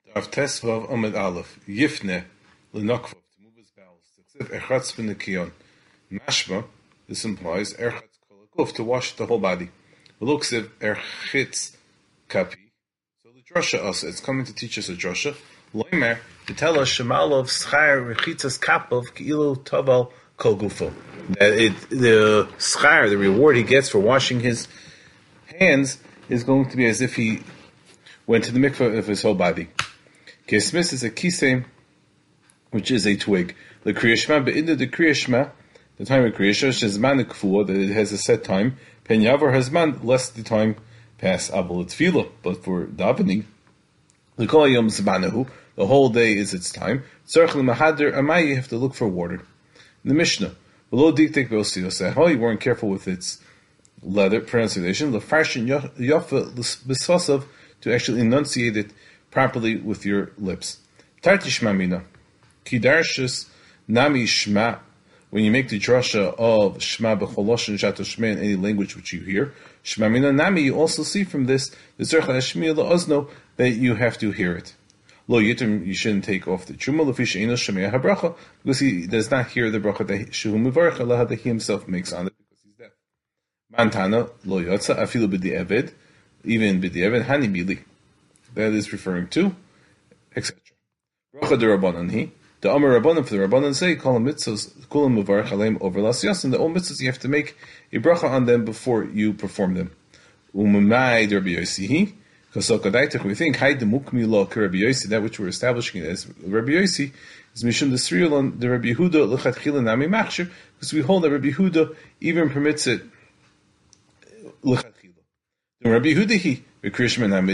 Of Tesvav Amid Aleph, Yifne, Lenokvav, to move his bowels. Tzitziv Erchatz V'Nikiyon. Mashma, this implies Erchatz Kolakuf, to wash the whole body. Veluksiv Erchitz Kapi. So the drasha us, it's coming to teach us a drasha. Loimer, to tell us Shemalov Schar Rechitzas Kapov Ki'ilu Taval Kol Gufo. That the schar, the reward he gets for washing his hands, is going to be as if he went to the mikveh of his whole body. Kesmis is a kisem, which is a twig. The kriyashma, but into the kriyashma, the time of kriyashma, shezman kfuah, that it has a set time. Pen yavar hasman, lest the time pass. Abel tefillah, but for davening, the kol yom zmanahu, the whole day is its time. Tzarich l'mahader amai, you have to look for water. In the Mishnah, below diktek be'osiyoseh, how you weren't careful with its leather pronunciation, lefarshin yafa b'svasav, to actually enunciate it properly with your lips. Tarti shma kidarshus nami shma, when you make the drasha of shma b'choloshin shato shma in any language which you hear, shma mina nami, you also see from this, the zercha hashmiya la'ozno, that you have to hear it. Lo yitim, you shouldn't take off the truma, l'fisha ino shemea habracha, because he does not hear the bracha that shehu mivarech alaha, that he himself makes on it, because he's deaf. Mantana, lo yotza, afilu b'di'eved, even b'di'eved, hani bili. That is referring to, etc. Bracha de Rabbanan he. The Amar Rabbanan, for the Rabbanan say, call them mitzvahs, kulam muvarech aleim over las yasin. The old mitzvahs, you have to make a bracha on them before you perform them. Umumai de Rabbi Yossi he. Kasokadaitach, we think, hai demukmi lo ke Rabbi Yossi, that which we're establishing as Rabbi Yossi, is mishum desriulon de Rabbi Yehuda lechatchila nami machshir, because we hold that Rabbi Yehuda even permits it lechatchila. The Rabbi Yehuda he. That is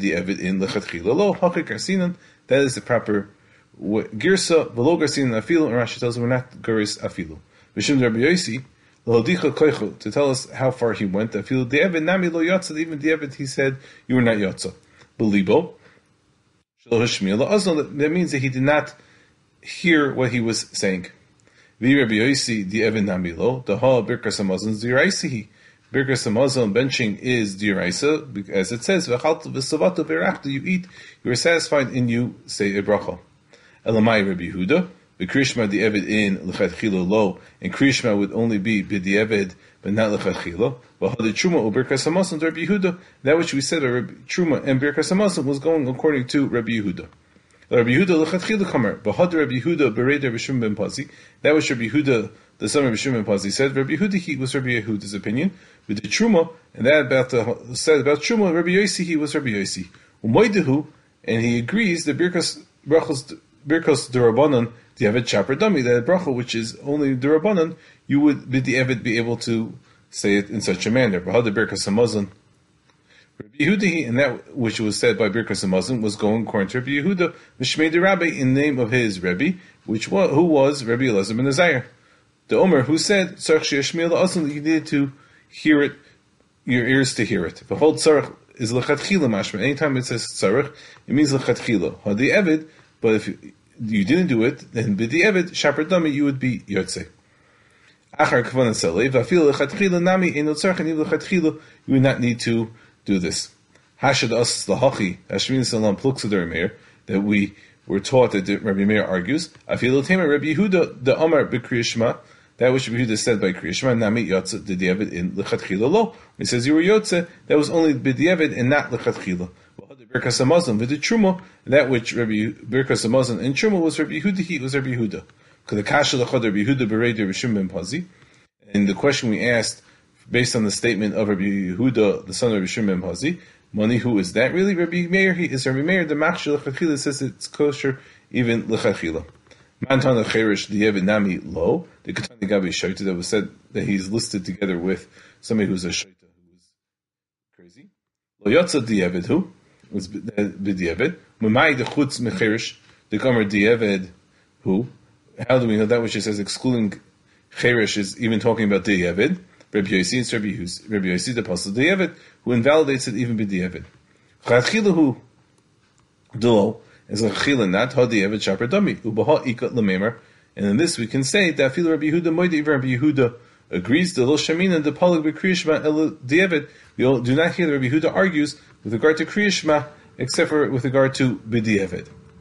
the proper girsa. V'lo garsinan afilu, and Rashi tells us we're not garis afilu. V'shim Rabbi Yossi l'hodicha koichu, to tell us how far he went. Afilu de'evid nami lo yotza, even de'evid he said you were not yotza. Belibo shelo hashmiya la'azon, that means that he did not hear what he was saying. V'i Rabbi Yossi de'evid nami lo daha birkas hamazon ziraisihi. Birkas hamazon, benching, is diraisa, as it says, v'chalta v'savata v'erachta, you eat, you are satisfied, and you say a bracha. Elamai Rabbi Yehuda, v'krishma di'eved in l'chadchila lo, and krishma would only be b'di'eved, but not l'chadchila. V'hadid truma or birkas hamazon to Rabbi Yehuda, that which we said, Rabbi truma and birkas hamazon was going according to Rabbi Yehuda. Rabbi Yehuda l'chadchila kamer, v'hadid Rabbi Yehuda b'reder b'shum ben pazi, that which Rabbi Yehuda, the son of Bishum ben Pazi, said, Rabbi Yehuda he was Rabbi Yehuda's opinion. With the Truma, and that said about Truma, Rabbi Yossi he was Rabbi Yossi. Umoidehu, and he agrees that Birkas Durabanan, the Eved Chaper Dami, that bracha which is only Durabanan, you would the Eved be able to say it in such a manner. But the Birkas Hamazon, Rabbi Yehuda he, and that which was said by Birkas Hamazon was going according to Rabbi Yehuda, Mishmei de Rabbi, in the name of his Rebbe, who was Rabbi Elazar ben Azariah. The Omer, who said, Tzarech she'yashmiya la'azon, you needed to hear it, your ears to hear it. The whole tzarech is l'chatchila mashma. Anytime it says tzarech, it means l'chatchila. Hadi evid, but if you didn't do it, then b'di evid, shaper dami, you would be yotze. Achar k'van asalei, v'afil l'chatchila nami, eno tzarech, and even l'chatchila, you would not need to do this. Hashad as l'hachi, Hashmin salam pluksader meir, that we were taught that Rabbi Meir argues, afil l'tema, Rabbi Yehuda, the Amar b'kriyashma, that which Rabbi Yehuda said by Kriyashma, Nami Yotze B'di'evid in L'chatchila Lo. He says you were Yotze, that was only B'di'evid and not L'chatchila. Birkas Hamazon V'di Truma, that which Birkas Hamazon and Truma was Rabbi Yehuda, he was Rabbi Yehuda. K'dekasha l'chad Rabbi Yehuda b'reider Rishim ben Pazi. And the question we asked, based on the statement of Rabbi Yehuda, the son of Rishim ben Pazi, Mani, who is that really? Rabbi Meir, he is Rabbi Meir, the Machshel L'chatchila says it's kosher, even L'chatchila. Mantana Cherish Di'evid Nami Lo, the Katani Gabi Shaita, that was said that he's listed together with somebody who's a Shaita who was crazy. Lo Yotza Di'evid, who was B'di'evid. Mumai the Chutz Mecherish, the Gomer Di'evid, who? How do we know that which it says excluding Cherish is even talking about Di'evid? Rabbi Yossi, it's Rabbi Yossi, the Apostle Di'evid, who invalidates it even B'di'evid. Chadchilahu Dulo, is a chila not hadi evet shaper dami ubaha ikat lememer, and in this we can say that fil Rabbi Yehuda moidi Rabbi Yehuda agrees the lo shamina the palag b'kriyishma el di'evet. We do not hear that Rabbi Yehuda argues with regard to kriyishma except for with regard to b'di'evet.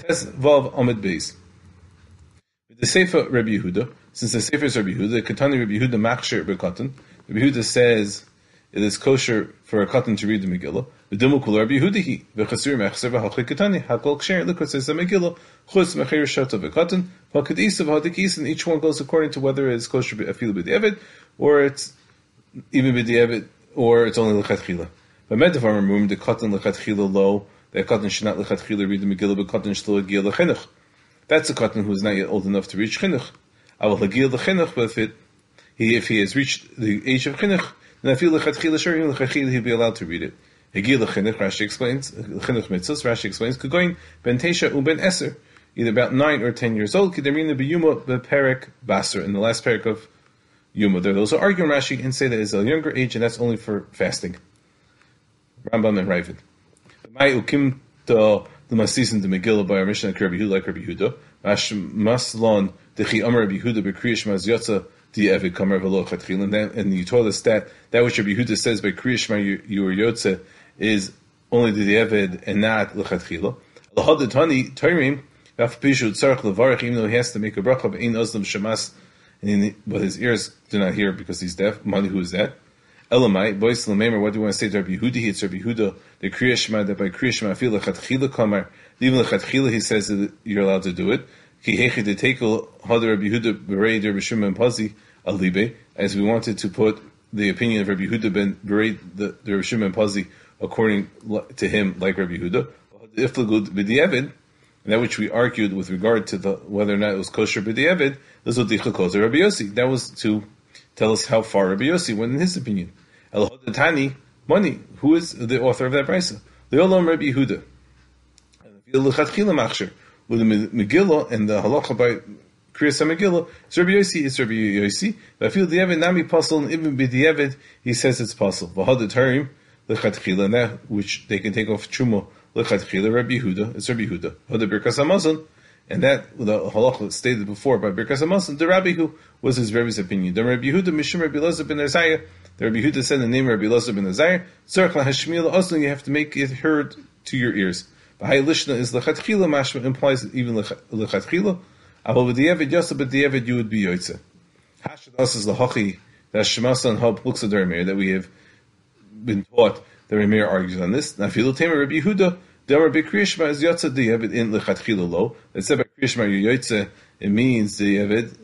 Tes Vav Amid Beis. The Sefer Rabbi Yehuda, since the Sefer is Rabbi Yehuda, Katani Rabbi Yehuda Machshir B'Katan. Rabbi Yehuda says it is kosher for a katan to read the Megillah. V'dimu kul Rabbi Yehuda v'chasur mechser v'hachli Katani hakol ksher l'kot says the Megillah chutz mecher shota v'katan v'kad isa v'hadik isa, and each one goes according to whether it's kosher afilu b'di'evid or it's even b'di'evid or it's only l'chatchila. But medavar remove the katan l'chatchila lo, that katan should not l'chatchila read the Megillah, but katan shlo agil l'chinuch. That's a katan who is not yet old enough to reach chinuch. Avol hagil l'chinuch, but if he has reached the age of chinuch, then I feel l'chatchila sure he'll be allowed to read it. Hagil l'chinuch, Rashi explains, chinuch mitzvos, Rashi explains, Kagoin ben Tesha uben Eser, either about 9 or 10 years old, Kidarina b'yuma b'perek basar, in the last perek of Yuma. There are those who argue in Rashi and say that it's a younger age and that's only for fasting. Rambam and Ravid. Mai ukim to the Masisin the Megillah by our Mishnah Rabbi Yehuda like Rabbi Yehuda. Maslon dechi Amar Rabbi Yehuda b'Kriyash Maz Yotza di Evid Kamar V'lo Chatchil. And you told us that which Rabbi Yehuda says by Kriyash Ma you are Yotza is only the Evid and not L'Chatchila. L'Had Tani Tairim V'af Pishu Tzarech Levarich, even though he has to make a bracha of Ein Ozlam Shamas, but his ears do not hear because he's deaf. Mani, who is that? Elamai, Bois Lamemer, what do you want to say to Rabbi Yehuda? It's Rabbi Yehuda, the Kriya Shema, that by Kriya Shema, I feel L'Chatchila Kamar, even L'Chatchila, he says that you're allowed to do it. Ki Hechi de Tekel, Hada Rabbi Yehuda, Berei de Rabbi Shimon Pazi, Alibe, as we wanted to put the opinion of Rabbi Yehuda ben Berei, the Rabbi Shimon Pazi, according to him, like Rabbi Yehuda. Iflagud B'di'evid, and that which we argued with regard to whether or not it was kosher B'di'evid, this was Dicha Kozer Rabbi Yossi. That was to tell us how far Rabbi Yossi went in his opinion. El Hodatani, Mani, who is the author of that brisa? The Olam Rabbi Yehuda. With the Megillah and the halacha by Kriyas HaMegillah, it's Rabbi Yossi, it's Rabbi Yossi. But I feel the Evid Nami Pasal, and even B'di'evid, he says it's Pasal. V'hadatarim, L'chatchila, and that which they can take off Truma, L'chatchila, Rabbi Yehuda, it's Rabbi Yehuda. Hada Birkas HaMazon, and that, the halacha stated before by Birkas HaMazon, the Rabbi who was his Rebbe's opinion. The Rabbi Yehuda, Mishum Rabbi Elazar ben Azariah, the Rabbi Yehuda said the name Rabbi Elazar ben Azariah, Tzarech LaHashmiel Oslan, you have to make it heard to your ears. Bahai Lishna is L'chatchila, Mashma implies even L'chatchila, Aval B'di'evid Yosef, B'di'evid you would be Yotzeh. Hashad Os is L'hochi, that Shemasan Hab looks at the Remeir, that we have been taught, the Remeir argues on this. Nafilu Tamer Rabbi Yehuda, the Amar B'Kriya Shema is Yotzeh Di'evid in L'chatchila lo. It said by Kriya Shema you're Yotzeh, it means Di'evid,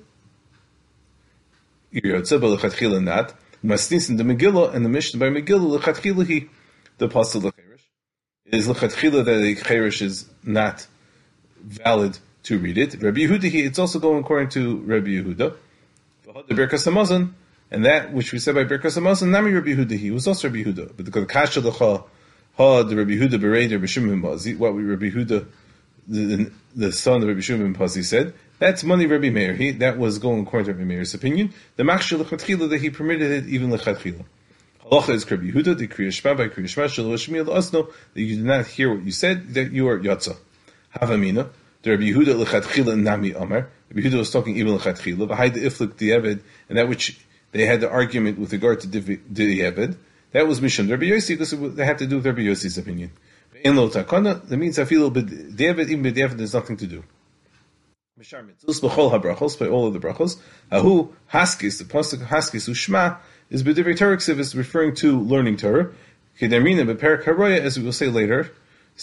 you're Yotzeh, but L'chatchila not. Masnis in the Megillah, and the Mishnah by Megillah, L'chatchila he, the Pasal L'cherish. It is L'chatchila that the Cherish is not valid to read it. Rabbi Yehuda, it's also going according to Rabbi Yehuda. The Birkas HaMazon, and that which we said by Birkas HaMazon, Nami Rabbi Yehuda, he was also Rabbi Yehuda. But the Kasha L'cha, the Rabbi Yehuda Berei de Rabbi Shimon ben Pazi, what Rabbi Yehuda, the son of Rabbi Shimon ben Pazi said, that's money Rabbi Meir. That was going according to Rabbi Meir's opinion. The Machshir L'chatchila, that he permitted it even L'chatchila. Halacha is Rabbi Yehuda, the Kriya Shema by Kriya Shema, Shelo Shmiel Osno, that you did not hear what you said, that you are Yotza. Havamina, the Rabbi Yehuda L'chatchila Nami Amar, Rabbi Yehuda was talking even L'chatchila, V'hai the Iflik Di'evid, and that which they had the argument with regard to Di'evid, that was Mishon Rabbi Yossi, because they had to do with Rabbi Yossi's opinion. In Lo Takana, that means I feel Di'evid, even Di'evid, there's nothing to do. Mishar Mitzvos, B'chol HaBrachos, by all of the brachos, Ahu, Haskis, the pasuk Haskis, Ushma, is B'divrei Torah Ksiv, is referring to learning Torah. Kedarmina B'perek HaRoya, as we will say later,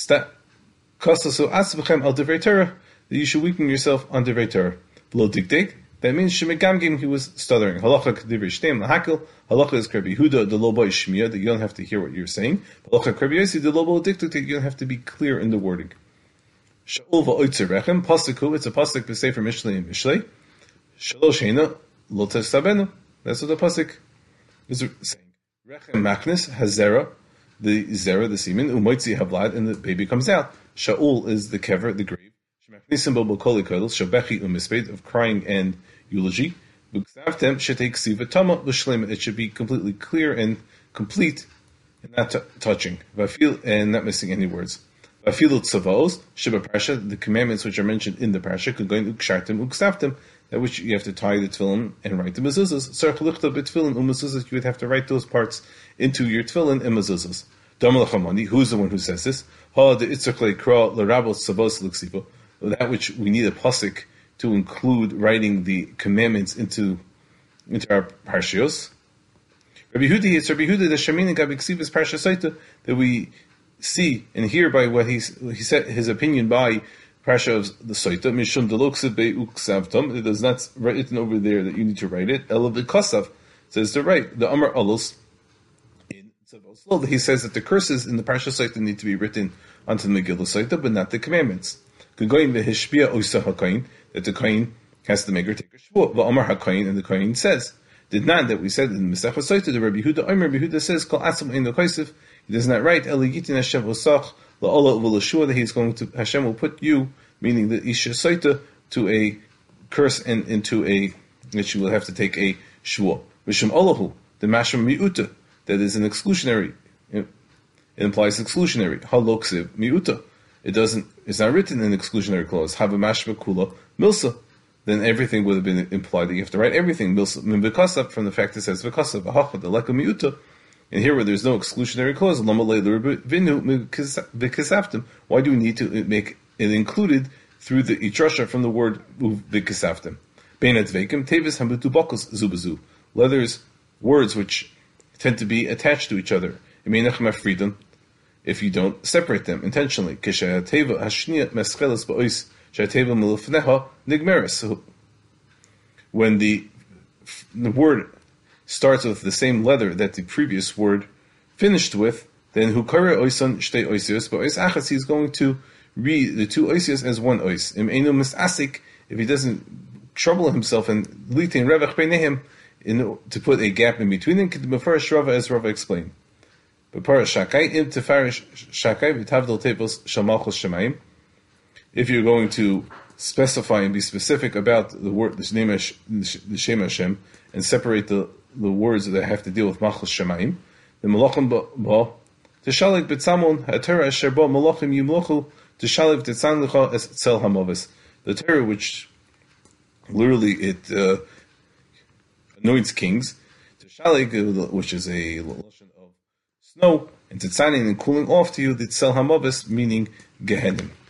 Kasasu Atzbechem al Divrei Torah, that you should weaken yourself on Divrei Torah. Below Dikdek, that means Shemegamgim, he was stuttering. Halacha Divrei Shteim Lahakil, Halacha is Rabbi Yehuda, the Lobo is Shmiya, that you don't have to hear what you're saying. Halacha Rabbi Yossi, the Lobo Dikdek, that you don't have to be clear in the wording. Sha'ul va'oitzer rechem, Pasiku, it's a Pasik B'Sefer Mishlei and Mishlei. Shalosh Heina, Lo Testabenu, that's what the Pasik is saying. Rechem Machnis, Hazera, the Zera, the semen, Umoitzi Havlad, and the baby comes out. Sha'ul is the kever, the grave. Shemachnisim B'Koli Kodel, Shabechi Umisped, of crying and eulogy. B'Ksavtem, Shetei Ksiva Tama, L'Shlema, it should be completely clear and complete, and not touching. Vafil, and not missing any words. Vafilu Tzavos, Sheba Parsha, the commandments which are mentioned in the Parsha, could go in Ukshartim, Uksavtem, that which you have to tie the tefillin and write the mezuzahs. Sarach lichta b'tefillin umezuzahs, you would have to write those parts into your tefillin and mezuzahs. Damal Chamani, who is the one who says this? Ha de itzach leikra l'rabos tzavos l'ksiva. that which we need a pasuk to include writing the commandments into our parshios. Rabbi Huda is Rabbi Huda the Shemini Gabi Ksivas Parsha Saita that we see and hear by what he said his opinion by Parsha of the Saita Mishum Deloksiv Beuksavtam. It is not written over there that you need to write it. Elav Kasav says to write the Amar Alus. He says that the curses in the Parsha Saita need to be written onto the Megillah Saita, but not the commandments. That the Kohen has to make her take a shvuah. The Amar HaKohen, and the Kohen says, did not that we said in the Masechah Saita, the Rabbi Huda Rabbi Huda says, Kol Asam Ein Kaisif, he does not write, Eli Yitin Hashem Osach, La'ola V'Lashua, that he's going to, Hashem will put you, meaning the Isha Saita, to a curse and into a, that you will have to take a shvuah. V'Shem Olahu, the Masham Mi'uta, that is an exclusionary. It implies exclusionary. Haloksiv miuta. It's not written in exclusionary clause. Have a mashva kula milsa. Then everything would have been implied that you have to write everything. Milsa min v'kasav, from the fact it says v'kasav v'hacha the leka miuta. And here where there's no exclusionary clause, lama leilu v'inu v'kasavtim. Why do we need to make it included through the itrasha from the word v'kasavtim? Bein adveikim tevis hamutu bakos zubazu. Letters, words which tend to be attached to each other. If you don't separate them intentionally. When the word starts with the same letter that the previous word finished with, then he's going to read the two oisios as one ois. If he doesn't trouble himself and to put a gap in between them, as Rava explained. If you're going to specify and be specific about the word, the Shem Hashem, and separate the words that have to deal with Malchus Shemaim, the Malachim ba Teshalik B'Tzamon HaTorah Asher Ba Malachim Yimlochu Teshalik Tetzan Lecha Es Tzel HaMavis. The Torah, which literally it anoints kings, Teshalik, which is a lotion of snow, and Tetzanin, and cooling off to you, the Tzel HaMavis, meaning Gehenim.